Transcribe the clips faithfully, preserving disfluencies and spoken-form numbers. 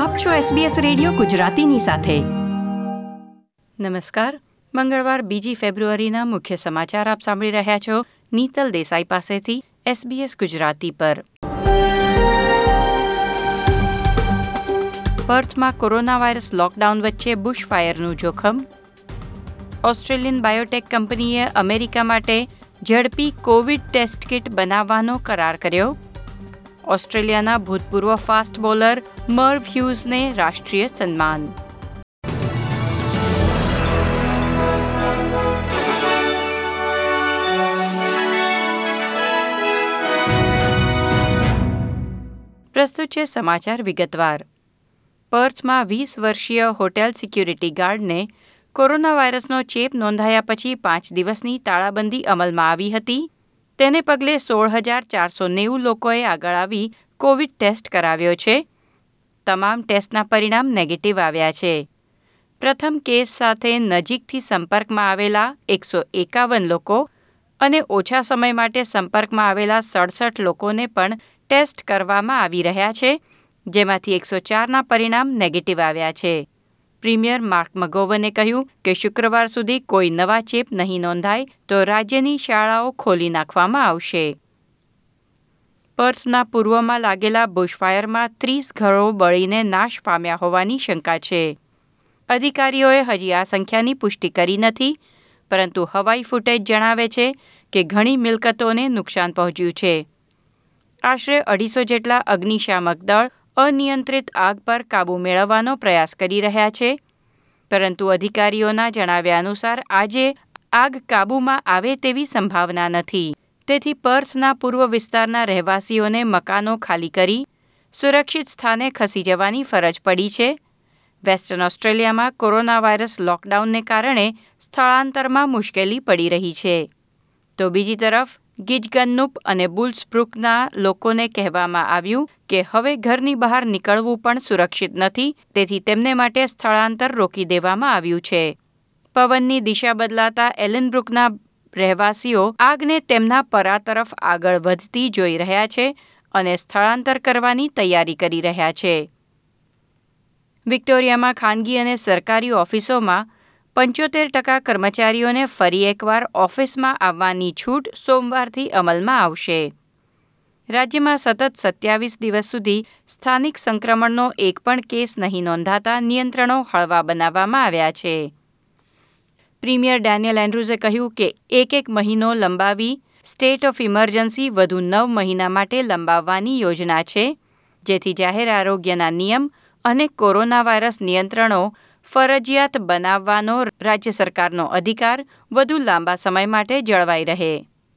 આપ છો SBS radio ગુજરાતીની સાથે. નમસ્કાર. મંગળવાર બીજી ફેબ્રુઆરીના મુખ્ય સમાચાર આપ સાંભળી રહ્યા છો નીતલ દેસાઈ પાસેથી એસબીએસ ગુજરાતી પર. પર્થમાં કોરોના વાયરસ લોકડાઉન વચ્ચે બુશફાયરનું જોખમ. ઓસ્ટ્રેલિયન બાયોટેક કંપનીએ અમેરિકા માટે ઝડપી કોવિડ ટેસ્ટ કિટ બનાવવાનો કરાર કર્યો. ઓસ્ટ્રેલિયાના ભૂતપૂર્વ ફાસ્ટ બોલર મર્વ હ્યુઝને રાષ્ટ્રીય સન્માન. પ્રસ્તુત છે સમાચાર વિગતવાર. પર્થમાં વીસ વર્ષીય હોટેલ સિક્યુરિટી ગાર્ડને કોરોના વાયરસનો ચેપ નોંધાયા પછી પાંચ દિવસની તાળાબંધી અમલમાં આવી હતી. તેને પગલે સોળ હજાર ચારસો નેવું લોકોએ આગળ આવી કોવિડ ટેસ્ટ કરાવ્યો છે. તમામ ટેસ્ટના પરિણામ નેગેટિવ આવ્યા છે. પ્રથમ કેસ સાથે નજીકથી સંપર્કમાં આવેલા એકસો એકાવન લોકો અને ઓછા સમય માટે સંપર્કમાં આવેલા સડસઠ લોકોને પણ ટેસ્ટ કરવામાં આવી રહ્યા છે, જેમાંથી એકસો ચારના પરિણામ નેગેટિવ આવ્યા છે. પ્રીમિયર માર્ક મગોવને કહ્યું કે શુક્રવાર સુધી કોઈ નવા ચેપ નહીં નોંધાય તો રાજ્યની શાળાઓ ખોલી નાખવામાં આવશે. પર્થના પૂર્વમાં લાગેલા બુશફાયરમાં ત્રીસ ઘરો બળીને નાશ પામ્યા હોવાની શંકા છે. અધિકારીઓએ હજી આ સંખ્યાની પુષ્ટિ કરી નથી, પરંતુ હવાઈ ફૂટેજ જણાવે છે કે ઘણી મિલકતોને નુકસાન પહોંચ્યું છે. આશરે અઢીસો જેટલા અગ્નિશામક દળ અનિયંત્રિત આગ પર કાબૂ મેળવવાનો પ્રયાસ કરી રહ્યા છે, પરંતુ અધિકારીઓના જણાવ્યા અનુસાર આજે આગ કાબૂમાં આવે તેવી સંભાવના નથી. તેથી પર્થના પૂર્વ વિસ્તારના રહેવાસીઓને મકાનો ખાલી કરી સુરક્ષિત સ્થાને ખસી જવાની ફરજ પડી છે. વેસ્ટર્ન ઓસ્ટ્રેલિયામાં કોરોના વાયરસ લોકડાઉનને કારણે સ્થળાંતરમાં મુશ્કેલી પડી રહી છે. તો બીજી તરફ ગિજગન્નુપ અને બુલ્સબ્રુકના લોકોને કહેવામાં આવ્યું કે હવે ઘરની બહાર નીકળવું પણ સુરક્ષિત નથી, તેથી તેમને માટે સ્થળાંતર રોકી દેવામાં આવ્યું છે. પવનની દિશા બદલાતા એલનબ્રુકના રહેવાસીઓ આગને તેમના પરા તરફ આગળ વધતી જોઈ રહ્યા છે અને સ્થળાંતર કરવાની તૈયારી કરી રહ્યા છે. વિક્ટોરિયામાં ખાનગી અને સરકારી ઓફિસોમાં પંચોતેર ટકા કર્મચારીઓને ફરી એકવાર ઓફિસમાં આવવાની છૂટ સોમવારથી અમલમાં આવશે. રાજ્યમાં સતત સત્યાવીસ દિવસ સુધી સ્થાનિક સંક્રમણનો એક પણ કેસ નહીં નોંધાતા નિયંત્રણો હળવા બનાવવામાં આવ્યા છે. પ્રીમિયર ડેનિયલ એન્ડ્રુઝે કહ્યું કે એક એક મહિનો લંબાવી સ્ટેટ ઓફ ઇમરજન્સી વધુ નવ મહિના માટે લંબાવવાની યોજના છે, જેથી જાહેર આરોગ્યના નિયમ અને કોરોના વાયરસ નિયંત્રણો ફરજિયાત બનાવવાનો રાજ્ય સરકારનો અધિકાર વધુ લાંબા સમય માટે જળવાઈ રહે.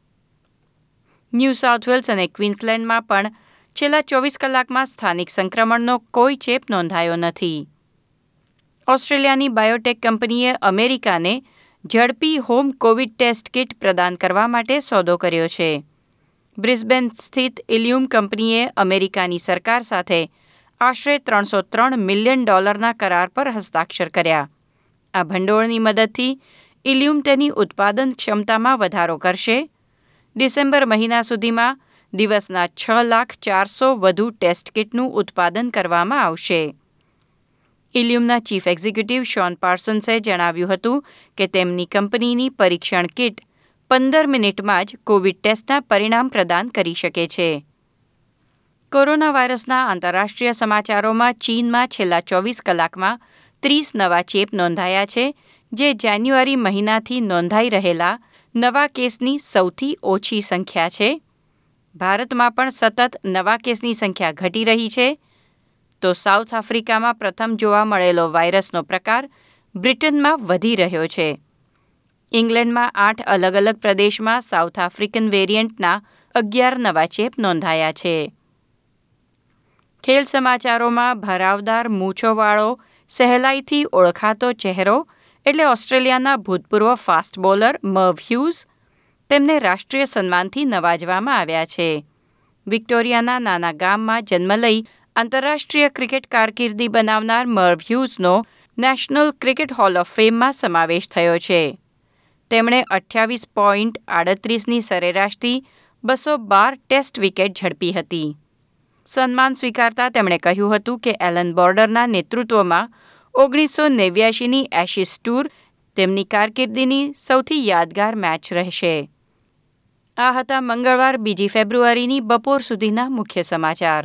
ન્યૂ સાઉથ વેલ્સ અને ક્વીન્સલેન્ડમાં પણ છેલ્લા ચોવીસ કલાકમાં સ્થાનિક સંક્રમણનો કોઈ ચેપ નોંધાયો નથી. ઓસ્ટ્રેલિયાની બાયોટેક કંપનીએ અમેરિકાને ઝડપી હોમ કોવિડ ટેસ્ટ કિટ પ્રદાન કરવા માટે સોદો કર્યો છે. બ્રિસ્બેન સ્થિત ઇલિયમ કંપનીએ અમેરિકાની સરકાર સાથે આશરે ત્રણસો ત્રણ મિલિયન ડોલરના કરાર પર હસ્તાક્ષર કર્યા. આ ભંડોળની મદદથી ઇલિયમ તેની ઉત્પાદન ક્ષમતામાં વધારો કરશે. ડિસેમ્બર મહિના સુધીમાં દિવસના છ લાખ ચારસો વધુ ટેસ્ટ કિટનું ઉત્પાદન કરવામાં આવશે. ઇલિયમના ચીફ એક્ઝિક્યુટિવ શોન પાર્સન્સે જણાવ્યું હતું કે તેમની કંપનીની પરીક્ષણ કિટ પંદર મિનિટમાં જ કોવિડ ટેસ્ટના પરિણામ પ્રદાન કરી શકે છે. કોરોના વાયરસના આંતરરાષ્ટ્રીય સમાચારોમાં ચીનમાં છેલ્લા ચોવીસ કલાકમાં ત્રીસ નવા ચેપ નોંધાયા છે, જે જાન્યુઆરી મહિનાથી નોંધાઈ રહેલા નવા કેસની સૌથી ઓછી સંખ્યા છે. ભારતમાં પણ સતત નવા કેસની સંખ્યા ઘટી રહી છે. તો સાઉથ આફ્રિકામાં પ્રથમ જોવા મળેલો વાયરસનો પ્રકાર બ્રિટનમાં વધી રહ્યો છે. ઇંગ્લેન્ડમાં આઠ અલગ અલગ પ્રદેશમાં સાઉથ આફ્રિકન વેરિયન્ટના અગિયાર નવા ચેપ નોંધાયા છે. ખેલ સમાચારોમાં ભરાવદાર મૂછોવાળો સહેલાઈથી ઓળખાતો ચહેરો એટલે ઓસ્ટ્રેલિયાના ભૂતપૂર્વ ફાસ્ટ બોલર મર્વ હ્યુઝ, તેમને રાષ્ટ્રીય સન્માનથી નવાજવામાં આવ્યા છે. વિક્ટોરિયાના નાના ગામમાં જન્મ લઈ આંતરરાષ્ટ્રીય ક્રિકેટ કારકિર્દી બનાવનાર મર્વ હ્યુઝનો નેશનલ ક્રિકેટ હોલ ઓફ ફેમમાં સમાવેશ થયો છે. તેમણે અઠ્યાવીસ પોઈન્ટ આડત્રીસની સરેરાશથી બસો બાર ટેસ્ટ વિકેટ ઝડપી હતી. સન્માન સ્વીકારતા તેમણે કહ્યું હતું કે એલન બોર્ડરના નેતૃત્વમાં ઓગણીસો નેવ્યાશીની એશિસ ટૂર તેમની કારકિર્દીની સૌથી યાદગાર મેચ રહેશે. આ હતા મંગળવાર બીજી ફેબ્રુઆરીની બપોર સુધીના મુખ્ય સમાચાર.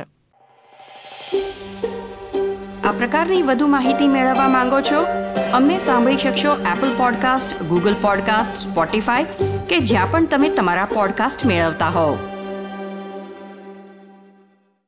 આ પ્રકારની વધુ માહિતી મેળવવા માંગો છો? અમને સાંભળી શકશો Apple podcast, Google podcast, Spotify કે જ્યાં પણ તમે તમારા પોડકાસ્ટ મેળવતા હોવ.